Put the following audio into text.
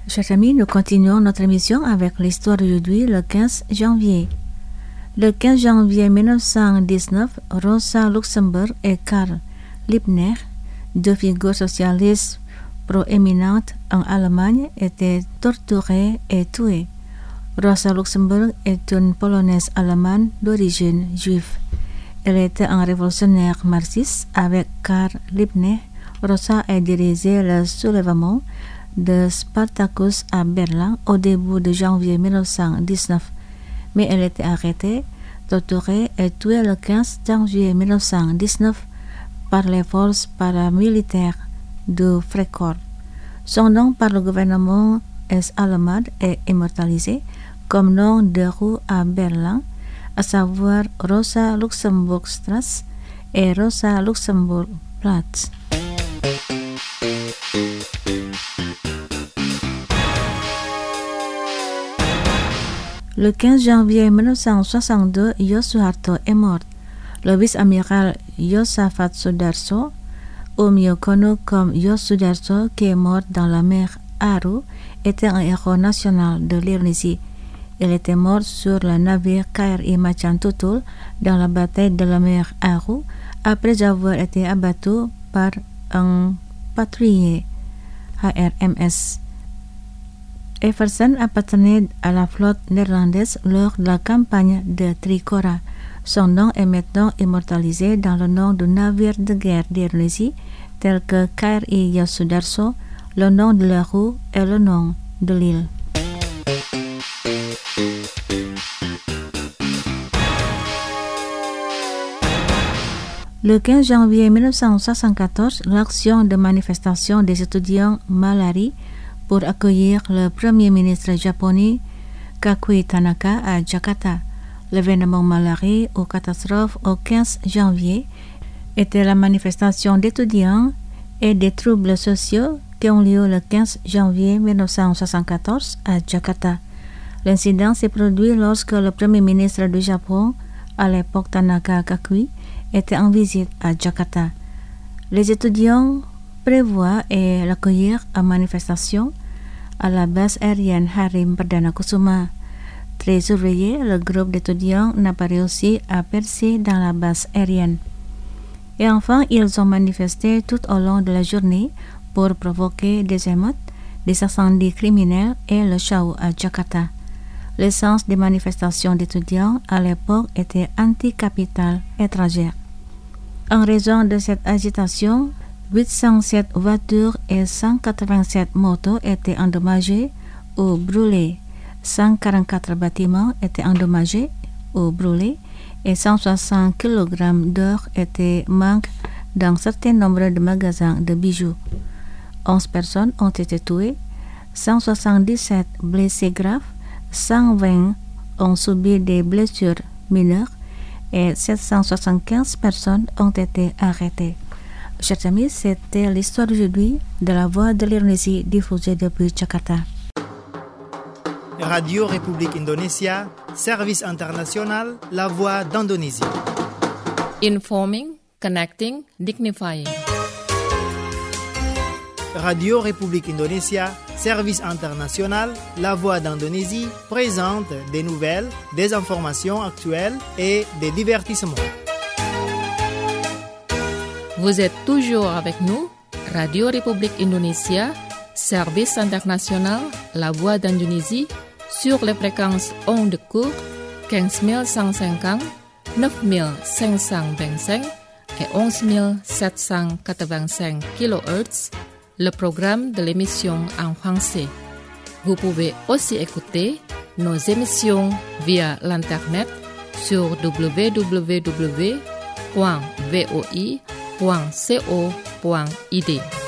Chers amis, nous continuons notre émission avec l'histoire d'aujourd'hui, le 15 janvier. Le 15 janvier 1919, Rosa Luxemburg et Karl Liebknecht, deux figures socialistes proéminentes en Allemagne, étaient torturées et tuées. Rosa Luxemburg est une Polonaise allemande d'origine juive. Elle était un révolutionnaire marxiste. Avec Karl Liebknecht, Rosa a dirigé le soulèvement de Spartacus à Berlin au début de janvier 1919, mais elle était arrêtée, torturée et tuée le 15 janvier 1919 par les forces paramilitaires de Freikorps. Son nom par le gouvernement est-allemand est immortalisé comme nom de rue à Berlin, à savoir Rosa Luxemburg Straße et Rosa Luxemburg Platz. Le 15 janvier 1962, Yasuharto est mort. Le vice-amiral Yosafat Sudarso, ou mieux connu comme Yos Sudarso, qui est mort dans la mer Aru, était un héros national de l'Indonésie. Il était mort sur le navire KRI Macan Tutul dans la bataille de la mer Aru après avoir été abattu par un patrouiller HRMS. Everson appartenait à la flotte néerlandaise lors de la campagne de Trikora. Son nom est maintenant immortalisé dans le nom du navire de guerre d'Indonésie, tel que KRI Yos Sudarso, le nom de la rue et le nom de l'île. Le 15 janvier 1974, l'action de manifestation des étudiants Malari pour accueillir le premier ministre japonais Kakui Tanaka à Jakarta. L'événement Malari ou catastrophe au 15 janvier était la manifestation d'étudiants et des troubles sociaux qui ont lieu le 15 janvier 1974 à Jakarta. L'incident s'est produit lorsque le premier ministre du Japon, à l'époque Tanaka Kakui, était en visite à Jakarta. Les étudiants prévoient et l'accueillir à manifestation à la base aérienne Harim Perdana Kusuma. Très ouvrier, le groupe d'étudiants n'a pas réussi à percer dans la base aérienne. Et enfin, ils ont manifesté tout au long de la journée pour provoquer des émeutes, des incendies criminels et le chaos à Jakarta. L'essence des manifestations d'étudiants à l'époque était anti-capitale étrangère. En raison de cette agitation, 807 voitures et 187 motos étaient endommagées ou brûlées. 144 bâtiments étaient endommagés ou brûlés et 160 kg d'or étaient manqués dans certains nombres de magasins de bijoux. 11 personnes ont été tuées, 177 blessés graves, 120 ont subi des blessures mineures et 775 personnes ont été arrêtées. Chers amis, c'était l'histoire d'aujourd'hui de la Voix de l'Indonésie diffusée depuis Jakarta. Radio République Indonésia, service international, la Voix d'Indonésie. Informing, connecting, dignifying. Radio République Indonésia, service international, la Voix d'Indonésie, présente des nouvelles, des informations actuelles et des divertissements. Vous êtes toujours avec nous, Radio République Indonésia, service international, la Voix d'Indonésie, sur les fréquences ondes courtes 15150, 9525 et 11785 kHz, le programme de l'émission en français. Vous pouvez aussi écouter nos émissions via l'internet sur www.voi.co.id.